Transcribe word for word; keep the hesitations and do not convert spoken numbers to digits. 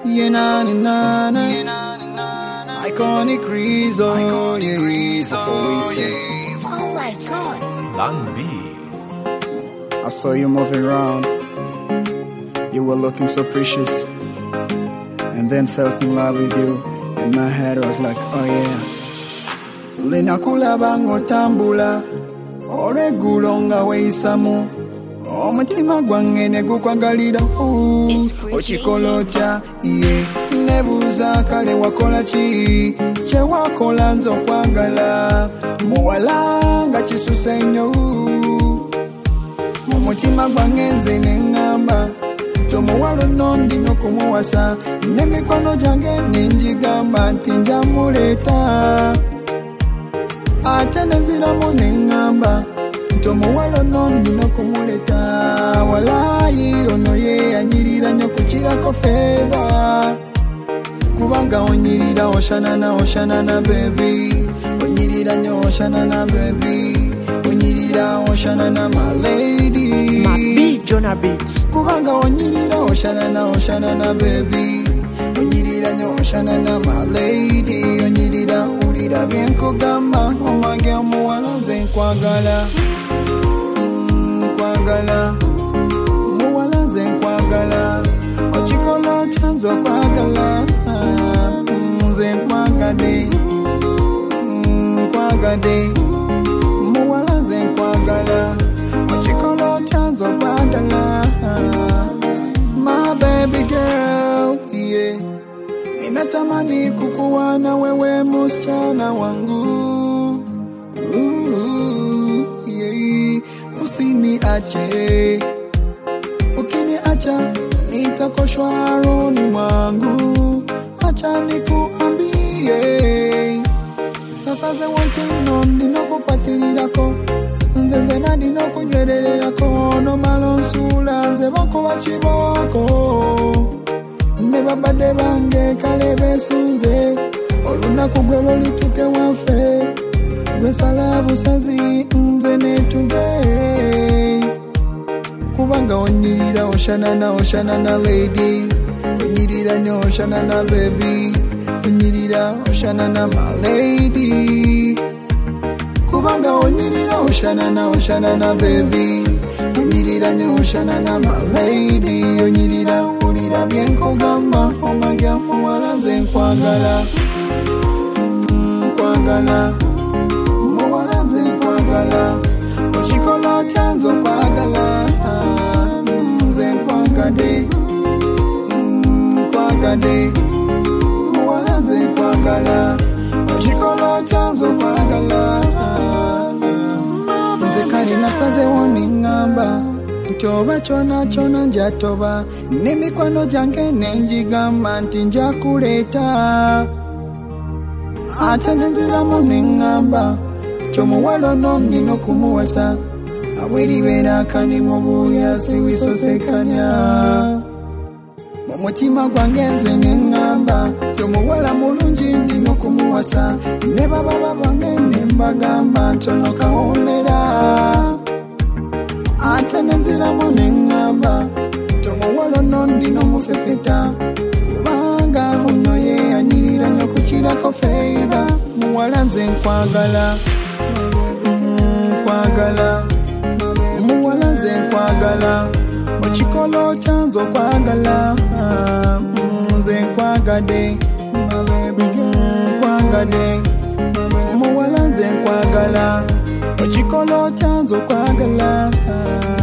Yeah, na na na na. Iconic Rizzo, yeah, yeah. Oh my God. Plan B. I saw you moving around. You were looking so precious, and then felt in love with you. In my head I was like, oh yeah. Linakula bango tambula, ore gulonga weisamu. Omutima gwange ne gukwagalira ochikolota iye nebuza kale wakola chi che wakola nzo kwagala muwalanga chisuse nnyo mumutima gwange nze nengamba tomuwalo nondi nokumuwasa nemikono gyange ninjigamba nti njamuleta ate nenziramu nengamba tomuwalo nondi nokumuleta walayi ono ye anyirira nyo kuchirako fedha kubanga onyirira oshanana oshanana baby onyirira nyo oshanana baby onyirira oshanana my lady Must be Jonah Beats. kubanga onyirira oshanana oshanana baby onyirira nyo oshanana my lady onyirira ulira byenkugamba omwange muwala nze nkwagala kwagala muwala nze nkwagala ochikola chanzo kwagala nze nkwagade nkwagade muwala nze nkwagala ochikola chanzo kwagala my baby girl yeah ninatamani kukuwa na wewe msichana wangu usiniache ukiniacha nitakoshwa rohoni mwangu acha nikuambie nasaze wote nondi nokupatirirako nze zena ndinokunywerererako nomalonsula nze bako bachiboko ne babade bange kale besunze olunaku gwe lolituke waffe gwe sala busazi nze netuge kubanga onyirira oshanana oshanana lady onyirira nyo oshanana baby onyirira oshanana my lady kubanga onyirira oshanana oshanana baby onyirira nyo oshanana my lady onyirira ulira byenkugamba omagya muwala nze nkwagala nkwagala muwala nze nkwagala ochikola chanzo kwagala nze nkwagade nkwagade muwala nze nkwagala ochikola chanzo kwagala nze kale nasaze woningamba ntoba chona chona njatoba nemikwano gyange nenjigamba nti njakuleta ate nenziramu nengamba chomuwalo nondi nokumuwasa abweribera kani mubuya siwisosekanya mumutima gwange nze nengamba chomuwala mulungi ndi nokumuwasa ne bababa bange nembagamba ntono kawomera ate nenziramu nengamba chomuwalo nondi nomufefeta kubanga ono ye anyirira nyo kuchirako feidha muwala nze nkwagala nkwagala muwala nze nkwagala ochikolo chanzo kwagala nze nkwagade nkwagade muwala nze nkwagala ochikolo chanzo kwagala